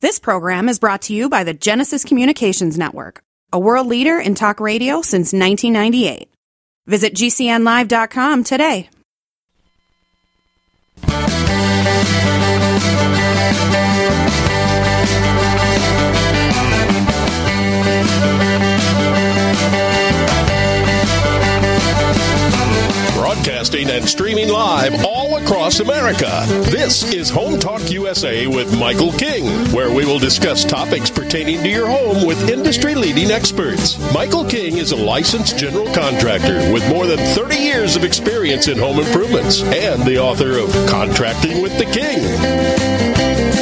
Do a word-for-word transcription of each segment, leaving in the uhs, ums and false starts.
This program is brought to you by the Genesis Communications Network, a world leader in talk radio since nineteen ninety-eight. Visit G C N live dot com today. Broadcasting and streaming live all across America. This is Home Talk U S A with Michael King, where we will discuss topics pertaining to your home with industry-leading experts. Michael King is a licensed general contractor with more than thirty years of experience in home improvements and the author of Contracting with the King.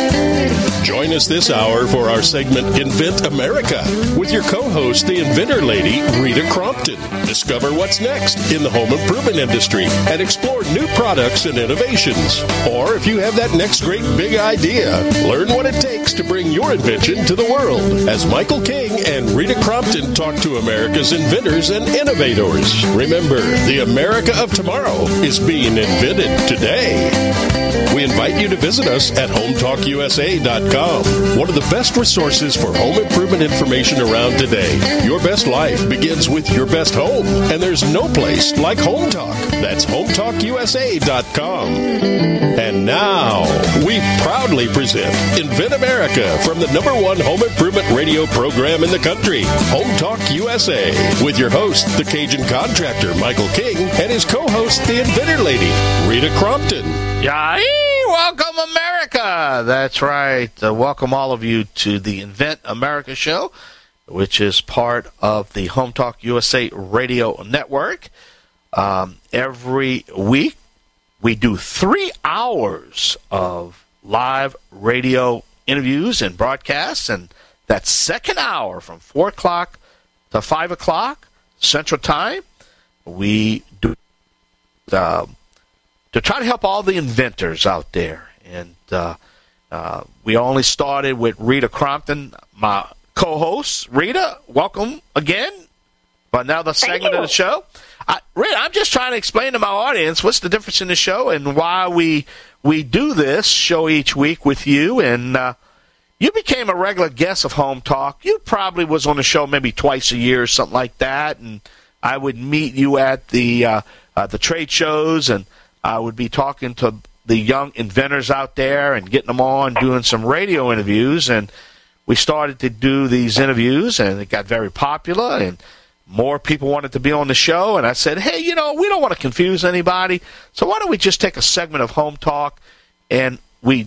Join us this hour for our segment Invent America with your co-host, the inventor lady, Rita Crompton. Discover what's next in the home improvement industry and explore new products and innovations. Or if you have that next great big idea, learn what it takes to bring your invention to the world as Michael King and Rita Crompton talk to America's inventors and innovators. Remember, the America of tomorrow is being invented today. We invite you to visit us at home talk U S A dot com, one of the best resources for home improvement information around today. Your best life begins with your best home, and there's no place like Home Talk. That's home talk U S A dot com. And now, we proudly present Invent America from the number one home improvement radio program in the country, Home Talk U S A, with your host, the Cajun contractor, Michael King, and his co-host, the inventor lady, Rita Crompton. Yay! Welcome, America! That's right. Uh, welcome all of you to the Invent America show, which is part of the Home Talk U S A radio network. Um, every week, we do three hours of live radio interviews and broadcasts, and that second hour from four o'clock to five o'clock Central Time, we do uh, to try to help all the inventors out there. And uh, uh, we only started with Rita Crompton, my co-host. Rita, welcome again for another segment of the show. I, Rita, I'm just trying to explain to my audience what's the difference in the show and why we we do this show each week with you. And uh, you became a regular guest of Home Talk. You probably was on the show maybe twice a year or something like that. And I would meet you at the uh, uh, the trade shows, and I would be talking to the young inventors out there and getting them on, doing some radio interviews. And we started to do these interviews, and it got very popular, and more people wanted to be on the show. And I said, hey, you know, we don't want to confuse anybody, so why don't we just take a segment of Home Talk and we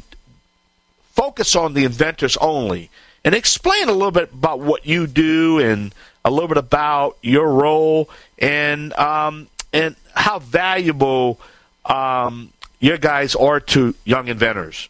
focus on the inventors only and explain a little bit about what you do and a little bit about your role and um, and how valuable um, your guys are to young inventors.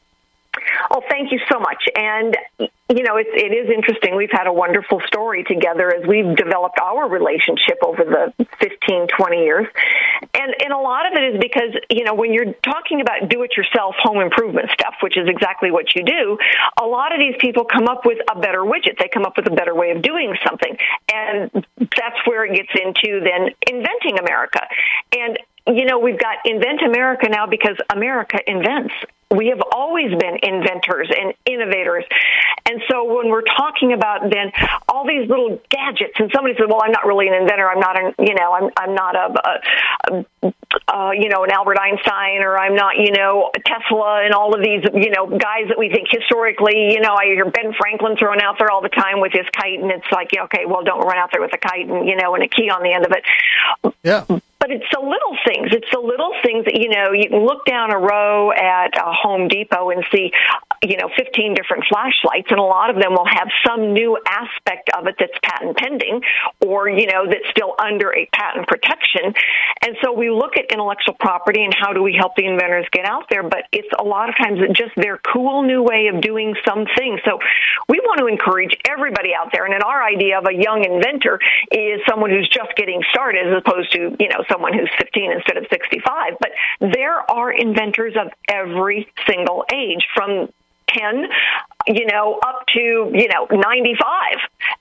Oh, thank you so much. And, you know, it's, it is interesting. We've had a wonderful story together as we've developed our relationship over the fifteen, twenty years. And, and a lot of it is because, you know, when you're talking about do-it-yourself home improvement stuff, which is exactly what you do, a lot of these people come up with a better widget. They come up with a better way of doing something. And that's where it gets into then inventing America. And, you know, we've got Invent America now because America invents. We have always been inventors and innovators. And so when we're talking about then all these little gadgets, and somebody said, well, I'm not really an inventor. I'm not, an, you know, I'm, I'm not a, a, a uh, you know, an Albert Einstein, or I'm not, you know, a Tesla and all of these, you know, guys that we think historically, you know, I hear Ben Franklin thrown out there all the time with his kite, and it's like, yeah, okay, well, don't run out there with a kite and, you know, and a key on the end of it. Yeah. But it's the little things. It's the little things that, you know, you can look down a row at a Home Depot and see, you know, fifteen different flashlights, and a lot of them will have some new aspect of it that's patent pending or, you know, that's still under a patent protection. And so we look at intellectual property and how do we help the inventors get out there, but it's a lot of times just their cool new way of doing something. So we want to encourage everybody out there, and then our idea of a young inventor is someone who's just getting started as opposed to, you know, someone who's fifteen instead of sixty-five. But there are inventors of every single age, from ten, you know, up to, you know, ninety-five.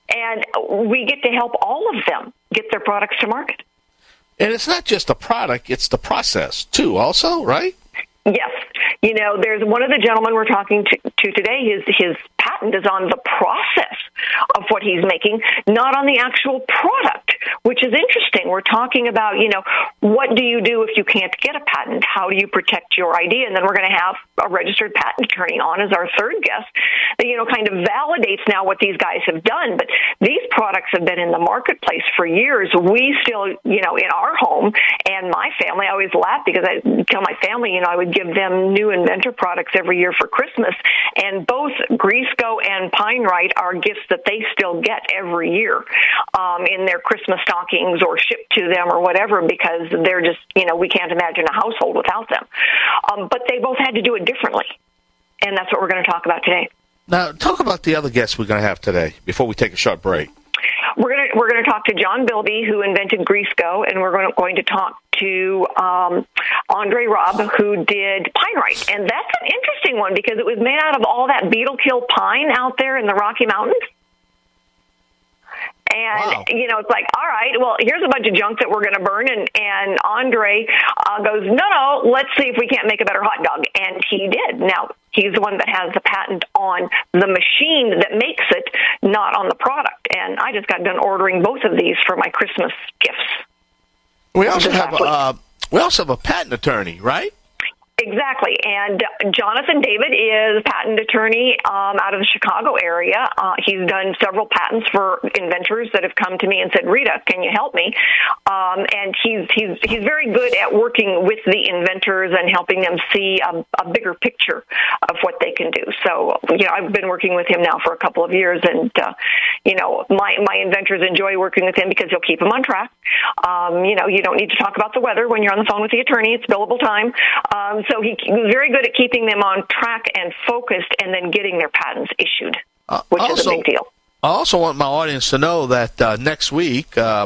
And we get to help all of them get their products to market. And it's not just the product, it's the process, too, also, right? Yes. You know, there's one of the gentlemen we're talking to, to today, his, his patent is on the process of what he's making, not on the actual product, which is interesting. We're talking about, you know, what do you do if you can't get a patent? How do you protect your idea? And then we're going to have a registered patent attorney on as our third guest that, you know, kind of validates now what these guys have done. But these products have been in the marketplace for years. We still, you know, in our home and my family, I always laugh because I tell my family, you know, I would give them new inventor products every year for Christmas. And both Greaseco and Pine-Rite are gifts that they still get every year um, in their Christmas stockings or shipped to them or whatever, because they're just, you know, we can't imagine a household without them. Um, but they both had to do it differently. And that's what we're going to talk about today. Now, talk about the other guests we're going to have today before we take a short break. We're going to we're going to talk to John Bilby, who invented Greaseco, and we're going to, going to talk to um, Andre Robb, who did Pine-Rite. And that's an interesting one because it was made out of all that beetle kill pine out there in the Rocky Mountains. And, wow. you know, it's like, all right, well, here's a bunch of junk that we're going to burn. And, and Andre uh, goes, no, no, let's see if we can't make a better hot dog. And he did. Now, he's the one that has the patent on the machine that makes it, not on the product. And I just got done ordering both of these for my Christmas gifts. We also have uh, we also have a patent attorney, right? Exactly. And Jonathan David is patent attorney um, out of the Chicago area. Uh, he's done several patents for inventors that have come to me and said, Rita, can you help me? Um, and he's, he's, he's very good at working with the inventors and helping them see a, a bigger picture of what they can do. So, you know, I've been working with him now for a couple of years, and, uh, you know, my, my inventors enjoy working with him because he'll keep them on track. Um, you know, you don't need to talk about the weather when you're on the phone with the attorney. It's billable time. Um, So he was very good at keeping them on track and focused and then getting their patents issued, which uh, also, is a big deal. I also want my audience to know that uh, next week uh,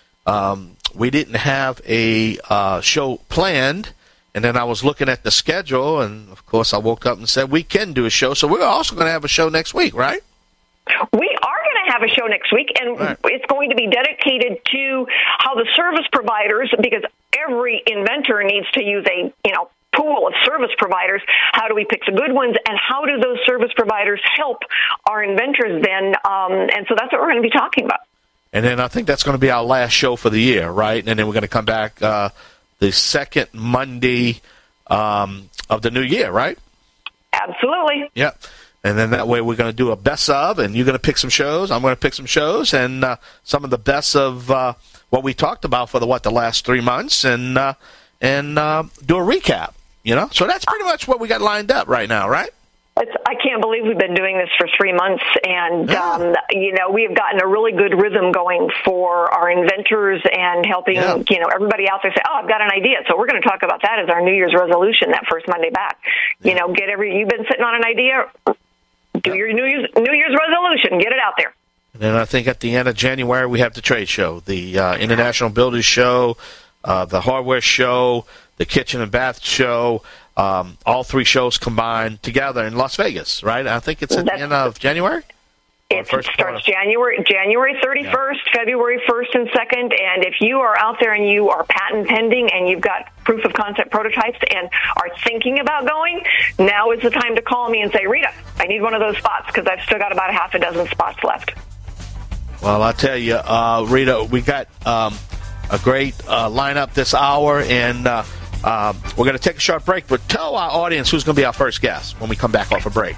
um, we didn't have a uh, show planned, and then I was looking at the schedule, and, of course, I woke up and said we can do a show, so we're also going to have a show next week, right? We are going to have a show next week, and right. it's going to be dedicated to how the service providers, because every inventor needs to use a, you know, pool of service providers. How do we pick the good ones, and how do those service providers help our inventors then? Um, and so that's what we're going to be talking about. And then I think that's going to be our last show for the year, right? And then we're going to come back uh, the second Monday um, of the new year, right? Absolutely. Yeah. And then that way we're going to do a best of, and you're going to pick some shows. I'm going to pick some shows, and uh, some of the best of uh, what we talked about for the, what, the last three months, and, uh, and uh, do a recap. You know, so that's pretty much what we got lined up right now, right? It's, I can't believe we've been doing this for three months, and, yeah. um, you know, we have gotten a really good rhythm going for our inventors and helping, yeah. you know, everybody out there say, oh, I've got an idea. So we're going to talk about that as our New Year's resolution, that first Monday back. Yeah. You know, get every, you've been sitting on an idea, do yeah. your New Year's, New Year's resolution, get it out there. And then I think at the end of January, we have the trade show, the uh, International Builders Show, uh, the Hardware Show, the Kitchen and Bath Show, um, all three shows combined together in Las Vegas, right? I think it's at That's, the end of January? It starts January January thirty-first, yeah. February first and second, and if you are out there and you are patent pending and you've got proof of concept prototypes and are thinking about going, now is the time to call me and say, Rita, I need one of those spots because I've still got about a half a dozen spots left. Well, I tell you, uh, Rita, we got um, a great uh, lineup this hour, and uh, uh, we're going to take a short break, but tell our audience who's going to be our first guest when we come back off a break.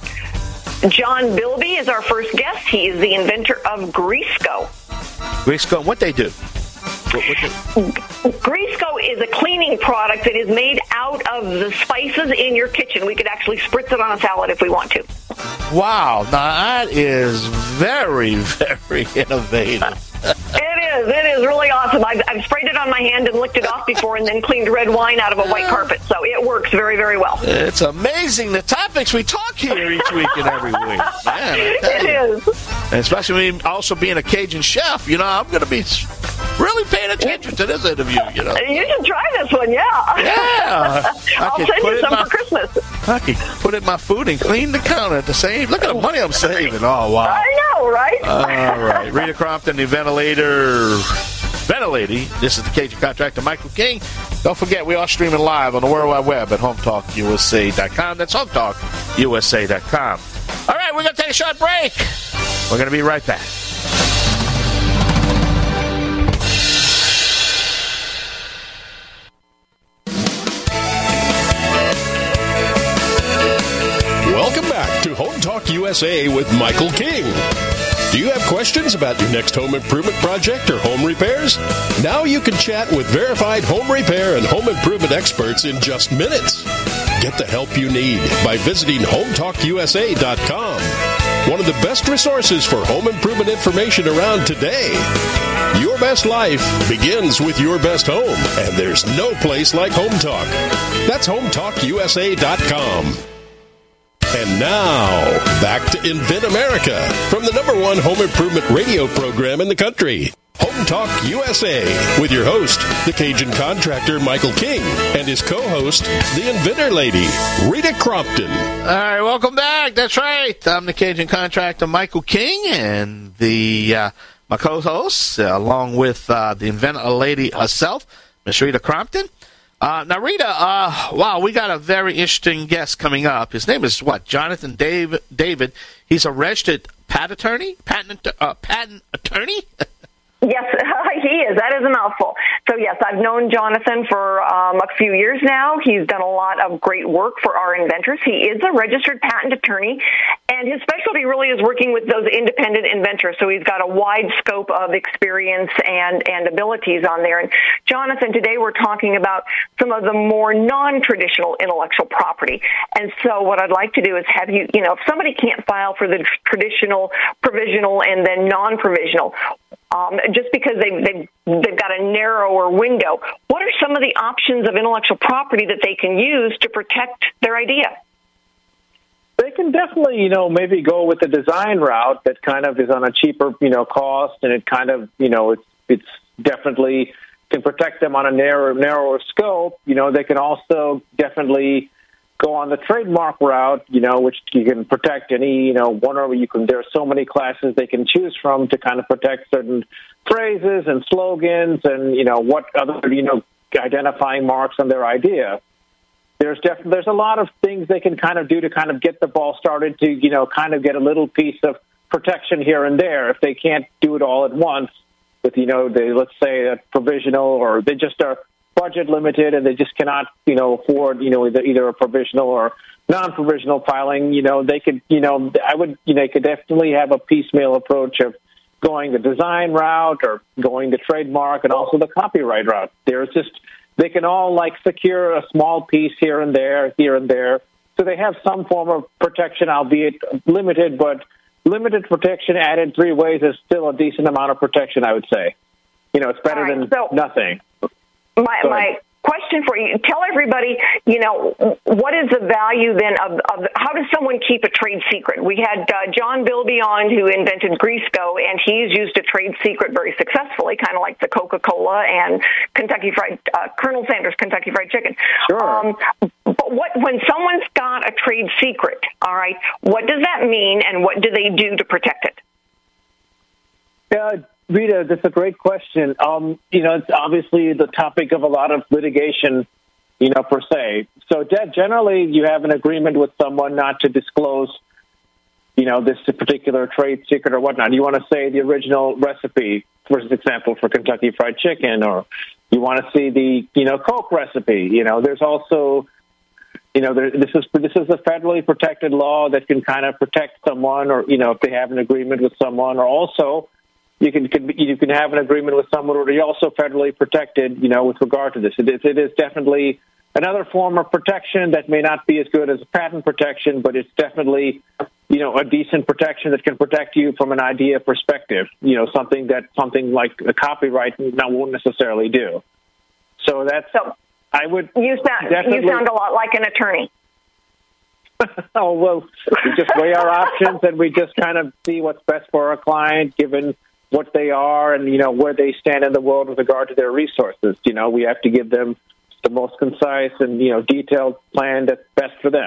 John Bilby is our first guest. He is the inventor of Greaseco. Greaseco, and what they do? What, what they... Greaseco is a cleaning product that is made out of the spices in your kitchen. We could actually spritz it on a salad if we want to. Wow, now that is very, very innovative. It is. It is really awesome. I've, I've sprayed it on my hand and licked it off before and then cleaned red wine out of a white carpet. So it works very, very well. It's amazing the topics we talk here each week and every week. Man, it you. is. And especially me also being a Cajun chef, you know, I'm going to be really paying attention to this interview, you know. You should try this one, yeah. Yeah. I'll send you some my, for Christmas. I can put it in my food and clean the counter at the same. Look at the money I'm saving. Oh, wow. I know, right? All right. Rita Crompton, the ventilator. Inventor Lady. This is the Cajun Contractor, Michael King. Don't forget, we are streaming live on the World Wide Web at home talk U S A dot com. That's home talk U S A dot com. All right, we're going to take a short break. We're going to be right back. Welcome back to Home Talk U S A with Michael King. Do you have questions about your next home improvement project or home repairs? Now you can chat with verified home repair and home improvement experts in just minutes. Get the help you need by visiting home talk U S A dot com. One of the best resources for home improvement information around today. Your best life begins with your best home, and there's no place like Home Talk. That's home talk U S A dot com. And now, back to Invent America from the number one home improvement radio program in the country, Home Talk U S A, with your host, the Cajun Contractor, Michael King, and his co-host, the Inventor Lady, Rita Crompton. All right, welcome back. That's right. I'm the Cajun Contractor, Michael King, and the uh, my co-host, uh, along with uh, the Inventor Lady herself, Miss Rita Crompton. Uh, now, Rita, uh, wow, we got a very interesting guest coming up. His name is, what, Jonathan Dave, David. He's a registered patent attorney? Patent, uh, patent attorney? Yes, he is. That is a mouthful. So, yes, I've known Jonathan for um, a few years now. He's done a lot of great work for our inventors. He is a registered patent attorney, and his specialty really is working with those independent inventors. So he's got a wide scope of experience and, and abilities on there. And, Jonathan, today we're talking about some of the more non-traditional intellectual property. And so what I'd like to do is have you, you know, if somebody can't file for the traditional, provisional, and then non-provisional, Um, just because they've, they've, they've got a narrower window, what are some of the options of intellectual property that they can use to protect their idea? They can definitely, you know, maybe go with the design route that kind of is on a cheaper, you know, cost, and it kind of, you know, it's it's definitely can protect them on a narrower, narrower scope. You know, they can also definitely go on the trademark route, you know, which you can protect any, you know, one or you can, there are so many classes they can choose from to kind of protect certain phrases and slogans and, you know, what other, you know, identifying marks on their idea. There's definitely, there's a lot of things they can kind of do to kind of get the ball started to, you know, kind of get a little piece of protection here and there if they can't do it all at once with, you know, they, let's say a provisional, or they just are budget limited and they just cannot, you know, afford, you know, either, either a provisional or non-provisional filing. You know, they could, you know, I would, you know, they could definitely have a piecemeal approach of going the design route or going the trademark and also the copyright route. There's just, they can all like secure a small piece here and there, here and there. So they have some form of protection, albeit limited, but limited protection added three ways is still a decent amount of protection, I would say. You know, it's better right, than so- nothing. My, my question for you, tell everybody, you know, what is the value then of, of how does someone keep a trade secret? We had uh, John Bilby on who invented Greasco, and he's used a trade secret very successfully, kind of like the Coca-Cola and Kentucky Fried, uh, Colonel Sanders Kentucky Fried Chicken. Sure. Um, but what when someone's got a trade secret, all right, what does that mean, and what do they do to protect it? Yeah. Rita, that's a great question. Um, you know, it's obviously the topic of a lot of litigation, you know, per se. So generally you have an agreement with someone not to disclose, you know, this particular trade secret or whatnot. You want to say the original recipe, for example, for Kentucky Fried Chicken, or you want to see the, you know, Coke recipe. You know, there's also, you know, there, this is this is a federally protected law that can kind of protect someone, or, you know, if they have an agreement with someone, or also You can, can you can have an agreement with someone, or you're also federally protected, you know, with regard to this. It is, it is definitely another form of protection that may not be as good as patent protection, but it's definitely, you know, a decent protection that can protect you from an idea perspective. You know, something that something like a copyright now won't necessarily do. So that's so. I would. You sound you sound a lot like an attorney. Oh well, we just weigh our options and we just kind of see what's best for our client, given what they are and, you know, where they stand in the world with regard to their resources. You know, we have to give them the most concise and, you know, detailed plan that's best for them.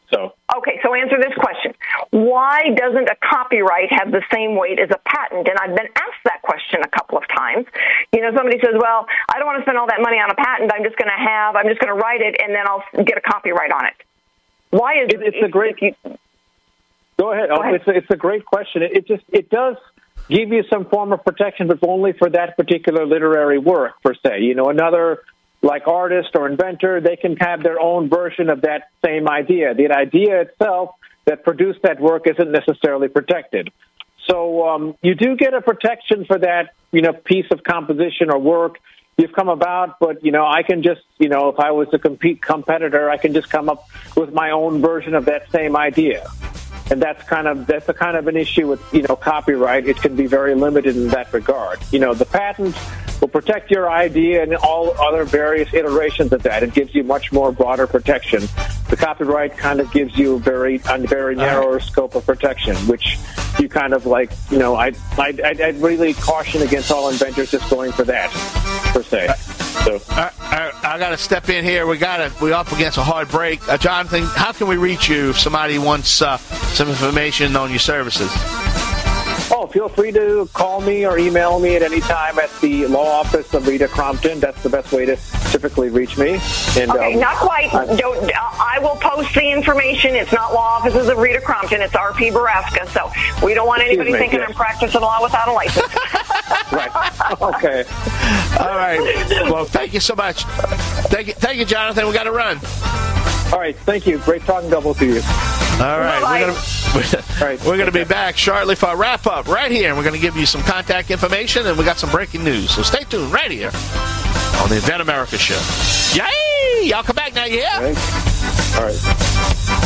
So okay, so answer this question. Why doesn't a copyright have the same weight as a patent? And I've been asked that question a couple of times. You know, somebody says, well, I don't want to spend all that money on a patent. I'm just going to have, I'm just going to write it, and then I'll get a copyright on it. Why is it? It's it, a great... You, go ahead. Go ahead. It's, a, it's a great question. It, it just, it does give you some form of protection, but only for that particular literary work, per se. You know, another... like artist or inventor, they can have their own version of that same idea. The idea itself that produced that work isn't necessarily protected. So um, you do get a protection for that, you know, piece of composition or work you've come about, but, you know, I can just, you know, if I was a compete competitor, I can just come up with my own version of that same idea. And that's kind of that's a kind of an issue with, you know, copyright. It can be very limited in that regard. You know, the patent will protect your idea and all other various iterations of that. It gives you much more broader protection. The copyright kind of gives you a very a very narrower right. scope of protection, which you kind of like, you know, I I I'd really caution against all inventors just going for that per se. So I, I, I got to step in here. We got to we're up against a hard break. Uh, Jonathan, how can we reach you if somebody wants uh, some information on your services? Oh, feel free to call me or email me at any time at the law office of Rita Crompton. That's the best way to typically reach me. And, okay, um, not quite. Uh, Don't, uh, I will post the information. It's not law offices of Rita Crompton. It's R P Baraska. So we don't want anybody me, thinking yes. I'm practicing law without a license. Right. Okay. All right. Well, thank you so much. Thank you, thank you, Jonathan. We got to run. All right. Thank you. Great talking double to you. All right. Bye-bye. We're going to we're, right. we're going to be back shortly for a wrap up right here. And we're going to give you some contact information, and we got some breaking news. So stay tuned right here on the Invent America Show. Yay! Y'all come back now, yeah? Thanks. All right.